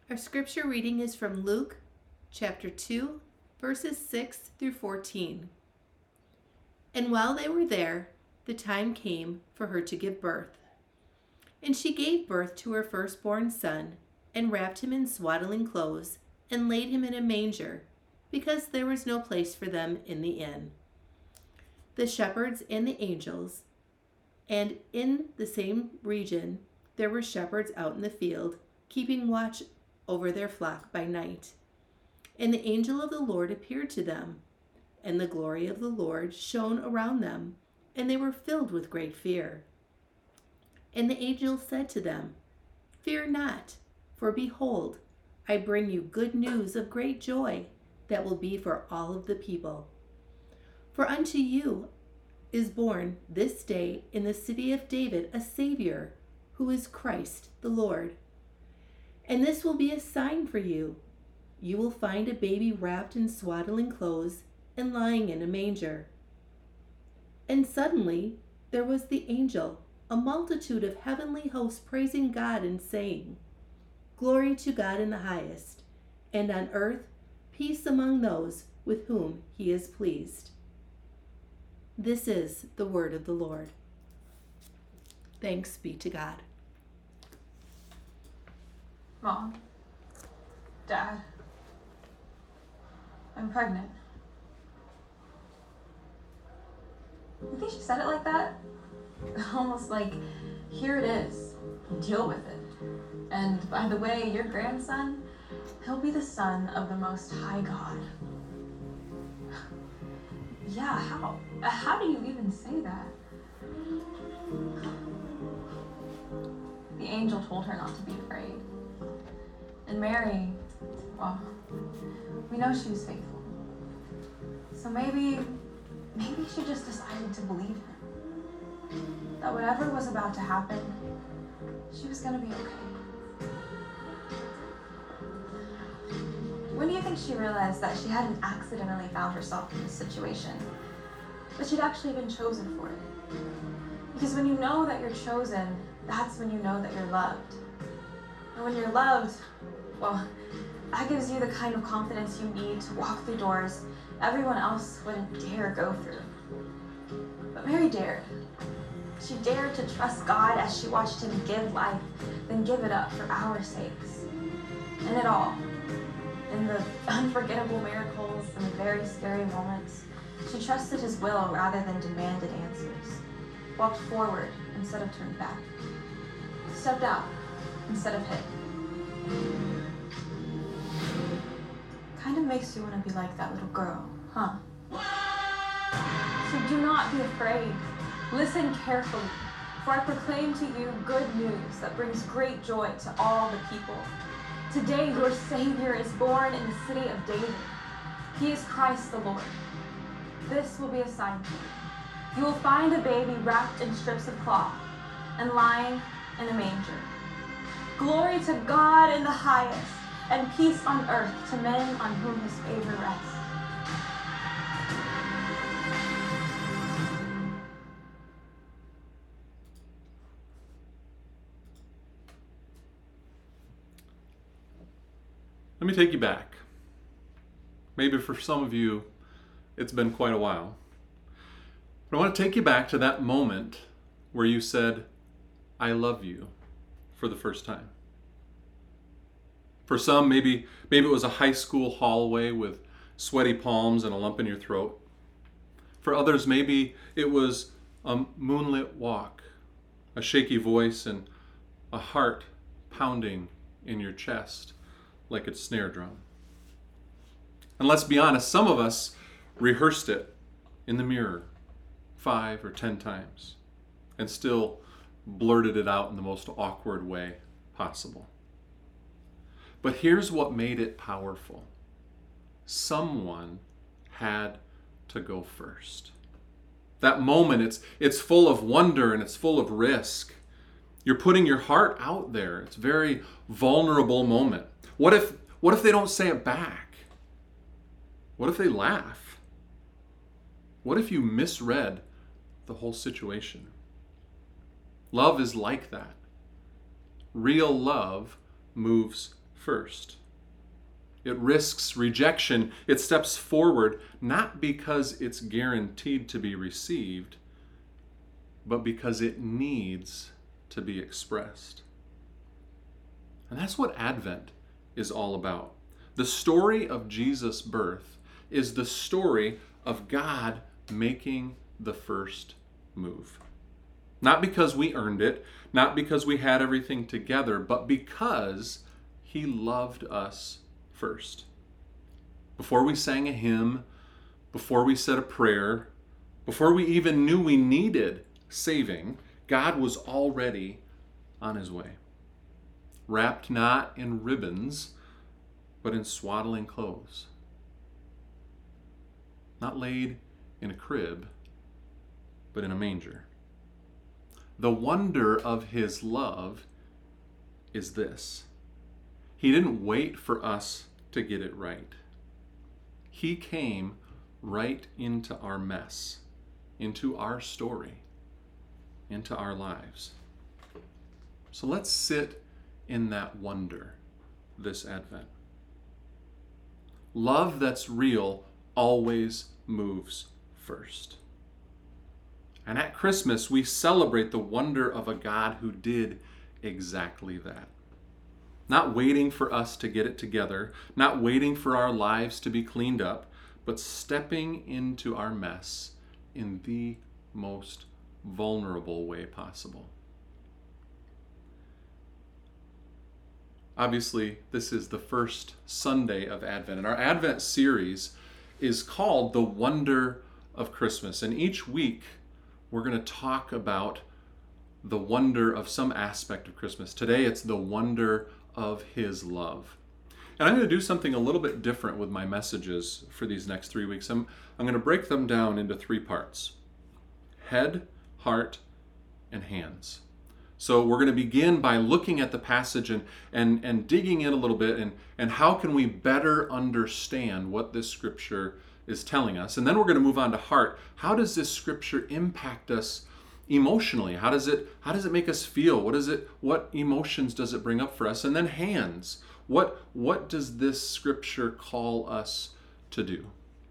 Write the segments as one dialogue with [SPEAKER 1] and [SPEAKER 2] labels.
[SPEAKER 1] Our scripture reading is from Luke chapter 2, verses 6 through 14. And while they were there, the time came for her to give birth. And she gave birth to her firstborn son, and wrapped him in swaddling clothes, and laid him in a manger, because there was no place for them in the inn. The shepherds and the angels, and in the same region there were shepherds out in the field, keeping watch over their flock by night. And the angel of the Lord appeared to them, and the glory of the Lord shone around them, and they were filled with great fear. And the angel said to them, Fear not, for behold, I bring you good news of great joy that will be for all of the people. For unto you is born this day in the city of David a Savior, who is Christ the Lord. And this will be a sign for you. You will find a baby wrapped in swaddling clothes and lying in a manger. And suddenly there was the angel, a multitude of heavenly hosts praising God and saying, Glory to God in the highest, and on earth peace among those with whom he is pleased. This is the word of the Lord. Thanks be to God.
[SPEAKER 2] Mom, Dad, I'm pregnant. You think she said it like that? Almost like, here it is, deal with it. And by the way, your grandson, he'll be the son of the Most High God. Yeah, how? How do you even say that? The angel told her not to be afraid. And Mary, well, we know she was faithful. So maybe she just decided to believe him. That whatever was about to happen, she was gonna be okay. When do you think she realized that she hadn't accidentally found herself in this situation, but she'd actually been chosen for it? Because when you know that you're chosen, that's when you know that you're loved. And when you're loved, well, that gives you the kind of confidence you need to walk through doors everyone else wouldn't dare go through. But Mary dared. She dared to trust God as she watched him give life, then give it up for our sakes. And it all, in the unforgettable miracles and the very scary moments, she trusted his will rather than demanded answers, walked forward instead of turned back, stepped out instead of hid. Kind of makes you want to be like that little girl, huh? So do not be afraid. Listen carefully, for I proclaim to you good news that brings great joy to all the people. Today your Savior is born in the city of David. He is Christ the Lord. This will be a sign for you. You will find a baby wrapped in strips of cloth and lying in a manger. Glory to God in the highest, and peace on earth to men on whom his favor rests.
[SPEAKER 3] Let me take you back. Maybe for some of you, it's been quite a while. But I want to take you back to that moment where you said, I love you, for the first time. For some, maybe it was a high school hallway with sweaty palms and a lump in your throat. For others, maybe it was a moonlit walk, a shaky voice, and a heart pounding in your chest like a snare drum. And let's be honest, some of us rehearsed it in the mirror 5 or 10 times and still blurted it out in the most awkward way possible. But here's what made it powerful. Someone had to go first. That moment, it's full of wonder and it's full of risk. You're putting your heart out there. It's a very vulnerable moment. What if they don't say it back? What if they laugh? What if you misread the whole situation? Love is like that. Real love moves first. It risks rejection. It steps forward, not because it's guaranteed to be received, but because it needs to be expressed. And that's what Advent is all about. The story of Jesus' birth is the story of God making the first move. Not because we earned it, not because we had everything together, but because He loved us first. Before we sang a hymn, before we said a prayer, before we even knew we needed saving, God was already on His way. Wrapped not in ribbons, but in swaddling clothes. Not laid in a crib, but in a manger. The wonder of His love is this: He didn't wait for us to get it right. He came right into our mess, into our story, into our lives. So let's sit in that wonder this Advent. Love that's real always moves first. And at Christmas, we celebrate the wonder of a God who did exactly that. Not waiting for us to get it together, not waiting for our lives to be cleaned up, but stepping into our mess in the most vulnerable way possible. Obviously, this is the first Sunday of Advent, and our Advent series is called The Wonder of Christmas. And each week, we're going to talk about the wonder of some aspect of Christmas. Today, it's the wonder of His love. And I'm going to do something a little bit different with my messages for these next 3 weeks. I'm going to break them down into 3 parts: head, heart, and hands. So we're going to begin by looking at the passage and digging in a little bit and how can we better understand what this scripture is telling us. And then we're going to move on to heart. How does this scripture impact us emotionally? How does it make us feel? What emotions does it bring up for us? And then hands. What does this scripture call us to do?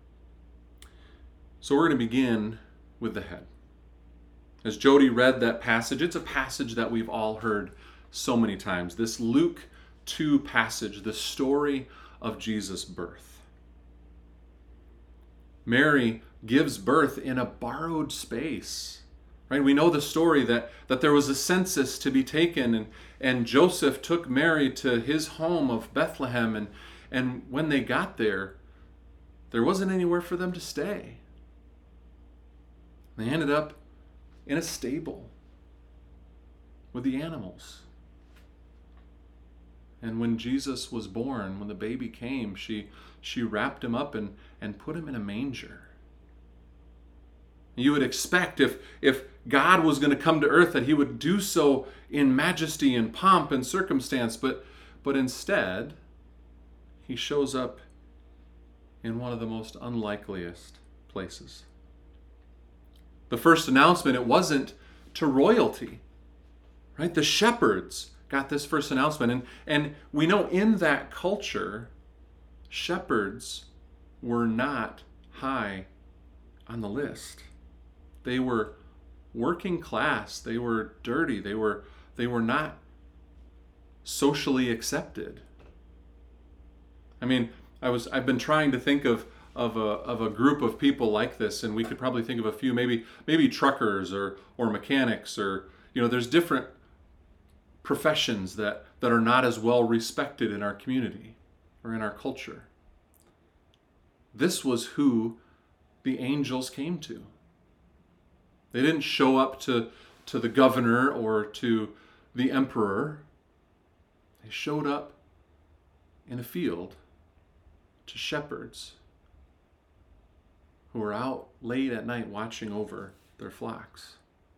[SPEAKER 3] So we're going to begin with the head. As Jody read that passage, it's a passage that we've all heard so many times. This Luke 2 passage, the story of Jesus' birth. Mary gives birth in a borrowed space. Right? We know the story that there was a census to be taken, and Joseph took Mary to his home of Bethlehem, and when they got there wasn't anywhere for them to stay. They ended up in a stable with the animals. And when Jesus was born, when the baby came, she wrapped him up and put him in a manger. You would expect if God was going to come to earth that He would do so in majesty and pomp and circumstance, but instead He shows up in one of the most unlikeliest places. The first announcement, it wasn't to royalty, right? The shepherds got this first announcement, and we know in that culture, shepherds were not high on the list. They were working class. They were dirty. They were not socially accepted. I mean, I've been trying to think of a group of people like this, and we could probably think of a few, maybe truckers or mechanics, or there's different professions that are not as well respected in our community or in our culture. This was who the angels came to. They didn't show up to the governor or to the emperor. They showed up in a field to shepherds who were out late at night watching over their flocks.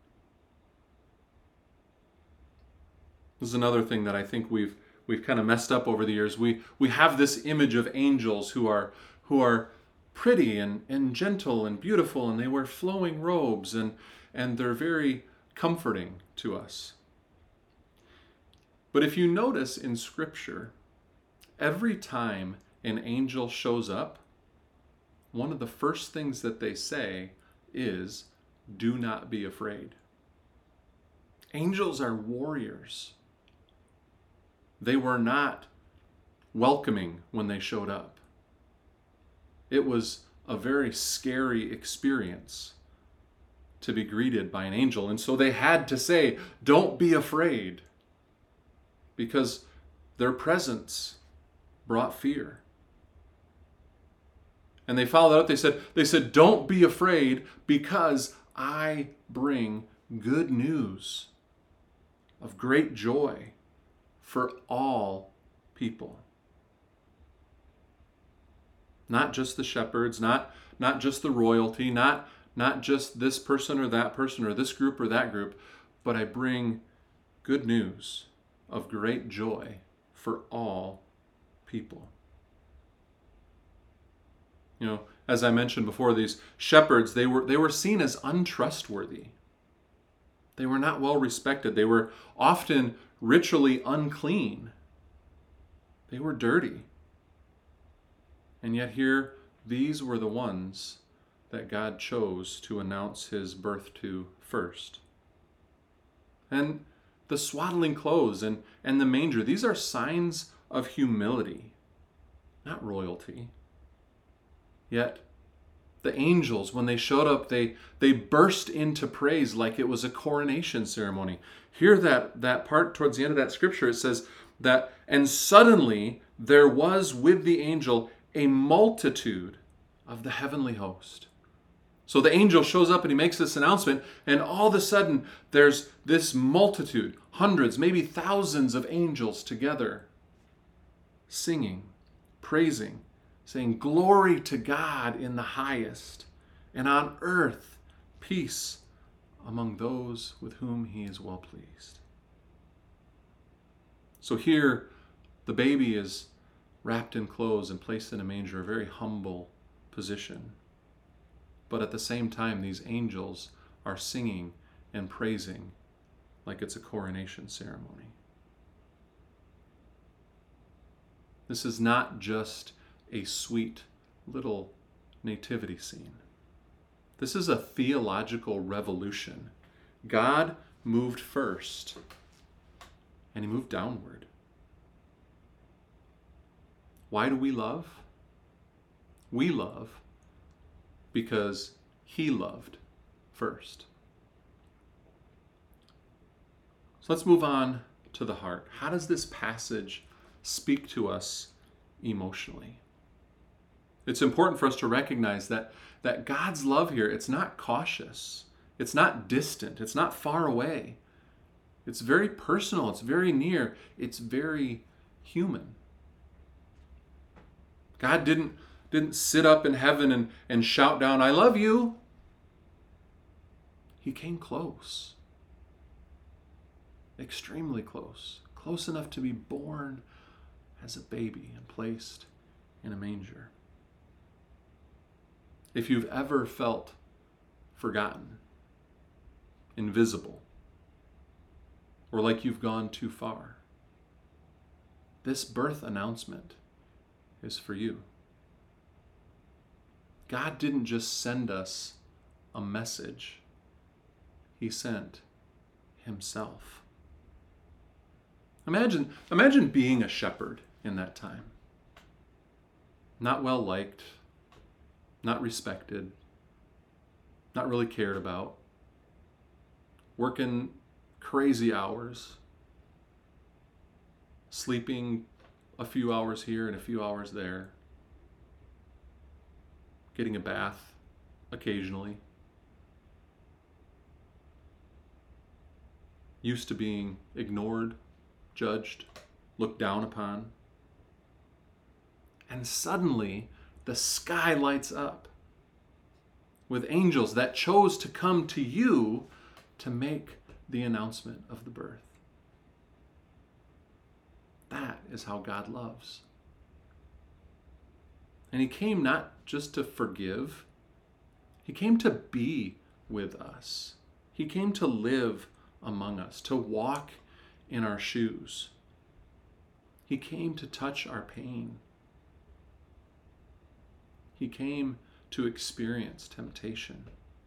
[SPEAKER 3] This is another thing that I think we've kind of messed up over the years. We have this image of angels who are pretty and gentle and beautiful, and they wear flowing robes, and they're very comforting to us. But if you notice in Scripture, every time an angel shows up, one of the first things that they say is, "Do not be afraid." Angels are warriors. They were not welcoming when they showed up. It was a very scary experience to be greeted by an angel. And so they had to say, "Don't be afraid," because their presence brought fear. And they followed up, they said, "Don't be afraid, because I bring good news of great joy for all people." Not just the shepherds, not just the royalty, not just this person or this group or that group, but I bring good news of great joy for all people. You know, as I mentioned before, these shepherds, they were seen as untrustworthy. They were not well respected. They were often ritually unclean. They were dirty. And yet here, these were the ones that God chose to announce his birth to first. And the swaddling clothes and the manger, these are signs of humility, not royalty. Yet the angels, when they showed up, they burst into praise like it was a coronation ceremony. Hear that part towards the end of that scripture. It says that, "And suddenly there was with the angel a multitude of the heavenly host." So the angel shows up and he makes this announcement, and all of a sudden there's this multitude, hundreds, maybe thousands of angels together, singing, praising, saying, "Glory to God in the highest, and on earth peace among those with whom he is well pleased." So here the baby is wrapped in clothes and placed in a manger, a very humble position. But at the same time, these angels are singing and praising like it's a coronation ceremony. This is not just a sweet little nativity scene. This is a theological revolution. God moved first, and he moved downward. Why do we love? We love because he loved first. So let's move on to the heart. How does this passage speak to us emotionally? It's important for us to recognize that God's love here, it's not cautious. It's not distant. It's not far away. It's very personal. It's very near. It's very human. God didn't sit up in heaven and shout down, "I love you." He came close. Extremely close. Close enough to be born as a baby and placed in a manger. If you've ever felt forgotten, invisible, or like you've gone too far, this birth announcement is for you. God didn't just send us a message. He sent himself. Imagine being a shepherd in that time. Not well liked, not respected, not really cared about, working crazy hours, sleeping a few hours here and a few hours there, getting a bath occasionally, used to being ignored, judged, looked down upon. And suddenly, the sky lights up with angels that chose to come to you to make the announcement of the birth. That is how God loves. And he came not just to forgive, he came to be with us. He came to live among us, to walk in our shoes. He came to touch our pain. He came to experience temptation.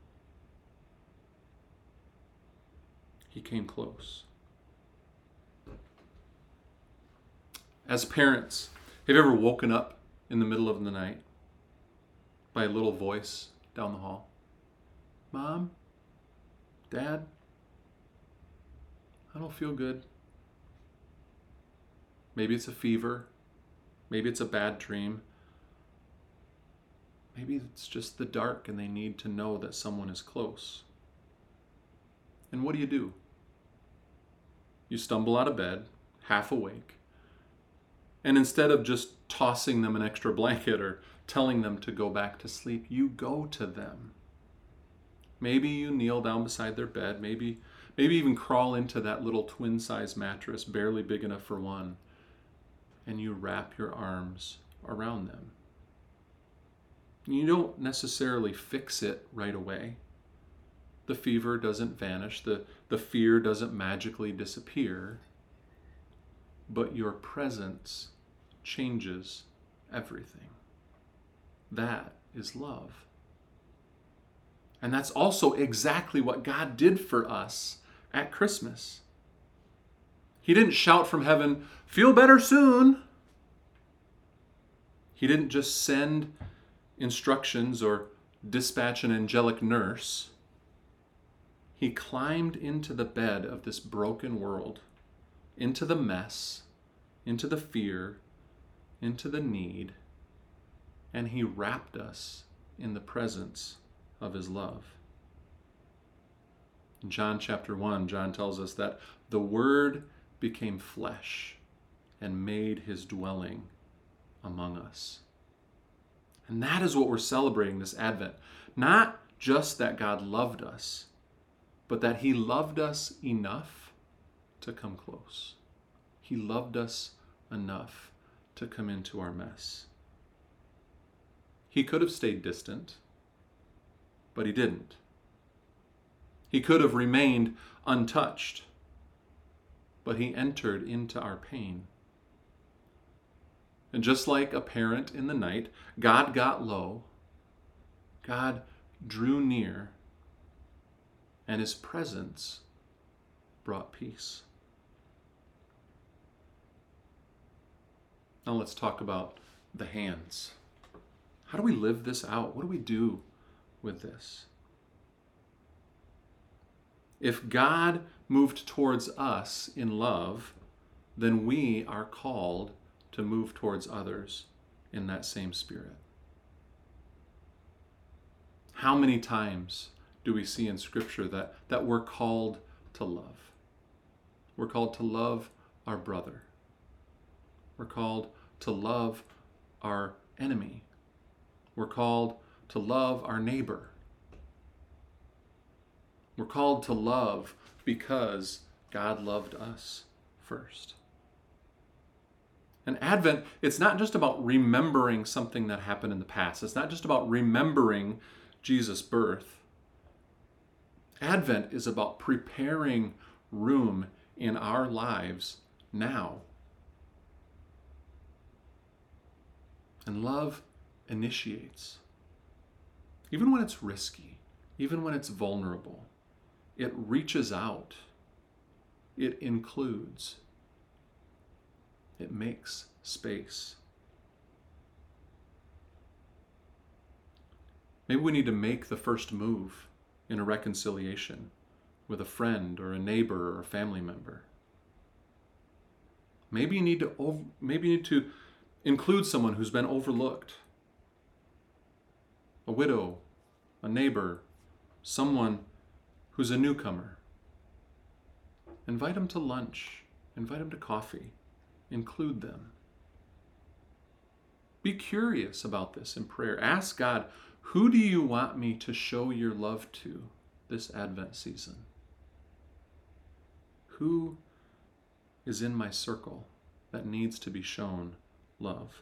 [SPEAKER 3] He came close. As parents, have you ever woken up in the middle of the night by a little voice down the hall? Mom? Dad? I don't feel good. Maybe it's a fever. Maybe it's a bad dream. Maybe it's just the dark and they need to know that someone is close. And what do? You stumble out of bed, half awake, and instead of just tossing them an extra blanket or telling them to go back to sleep, you go to them. Maybe you kneel down beside their bed, maybe even crawl into that little twin-size mattress, barely big enough for one, and you wrap your arms around them. You don't necessarily fix it right away. The fever doesn't vanish, the fear doesn't magically disappear, but your presence changes everything. That is love. And that's also exactly what God did for us at Christmas. He didn't shout from heaven, "Feel better soon." He didn't just send instructions or dispatch an angelic nurse. He climbed into the bed of this broken world, into the mess, into the fear, into the need, and he wrapped us in the presence of his love. In John chapter 1, John tells us that the Word became flesh and made his dwelling among us. And that is what we're celebrating this Advent. Not just that God loved us, but that he loved us enough to come close. He loved us enough to come into our mess. He could have stayed distant, but he didn't. He could have remained untouched, but he entered into our pain. And just like a parent in the night, God got low, God drew near, and his presence brought peace. Now let's talk about the hands. How do we live this out? What do we do with this? If God moved towards us in love, then we are called to move towards others in that same spirit. How many times do we see in Scripture that we're called to love? We're called to love our brother. We're called to love our enemy. We're called to love our neighbor. We're called to love because God loved us first. And Advent, it's not just about remembering something that happened in the past. It's not just about remembering Jesus' birth. Advent is about preparing room in our lives now. And love initiates. Even when it's risky, even when it's vulnerable, it reaches out. It includes. It makes space. Maybe we need to make the first move in a reconciliation with a friend or a neighbor or a family member. Maybe you need to include someone who's been overlooked. A widow, a neighbor, someone who's a newcomer. Invite them to lunch. Invite them to coffee. Include them. Be curious about this in prayer. Ask God, who do you want me to show your love to this Advent season? Who is in my circle that needs to be shown love?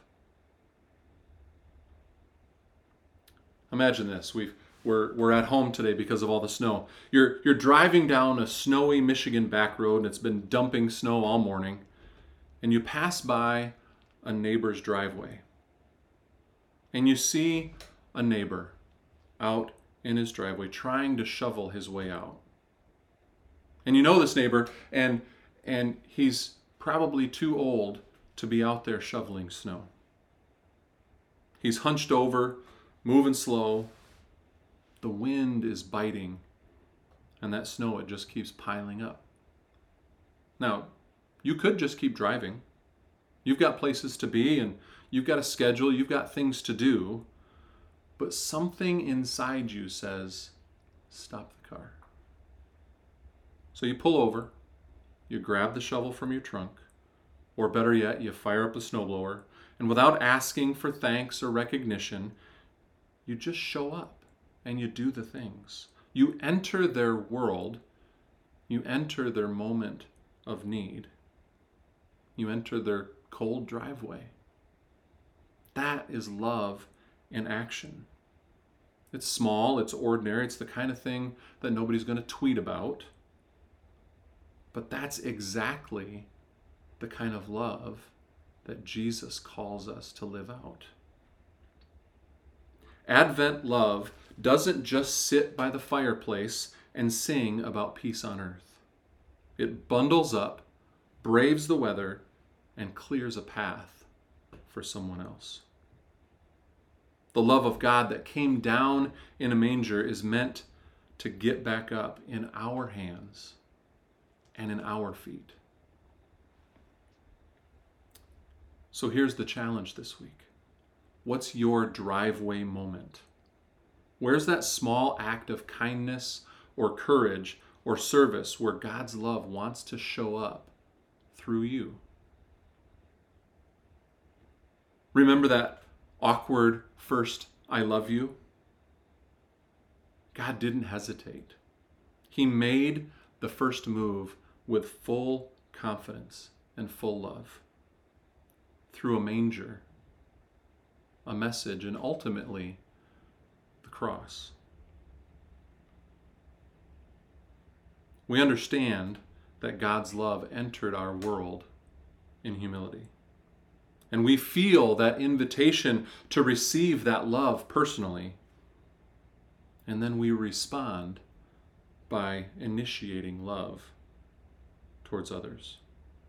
[SPEAKER 3] Imagine this. We're at home today because of all the snow. You're driving down a snowy Michigan back road and it's been dumping snow all morning. and you pass by a neighbor's driveway, and you see a neighbor out in his driveway trying to shovel his way out. And you know this neighbor, and he's probably too old to be out there shoveling snow. He's hunched over, moving slow. The wind is biting, and that snow, it just keeps piling up. Now, you could just keep driving. You've got places to be, and you've got a schedule, you've got things to do, but something inside you says, stop the car. So you pull over, you grab the shovel from your trunk, or better yet, you fire up the snowblower, and without asking for thanks or recognition, you just show up and you do the things. You enter their world, you enter their moment of need, you enter their cold driveway. That is love in action. It's small, it's ordinary, it's the kind of thing that nobody's going to tweet about. But that's exactly the kind of love that Jesus calls us to live out. Advent love doesn't just sit by the fireplace and sing about peace on earth. It bundles up, braves the weather, and clears a path for someone else. The love of God that came down in a manger is meant to get back up in our hands and in our feet. So here's the challenge this week. What's your driveway moment? Where's that small act of kindness or courage or service where God's love wants to show up through you? Remember that awkward first I love you? God didn't hesitate. He made the first move with full confidence and full love through a manger, a message, and ultimately the cross. We understand that God's love entered our world in humility. And we feel that invitation to receive that love personally. And then we respond by initiating love towards others.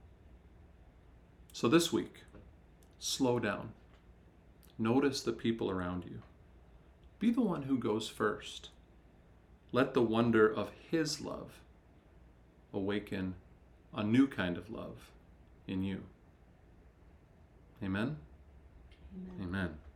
[SPEAKER 3] So this week, slow down. Notice the people around you. Be the one who goes first. Let the wonder of His love awaken a new kind of love in you. Amen?
[SPEAKER 1] Amen.
[SPEAKER 3] Amen.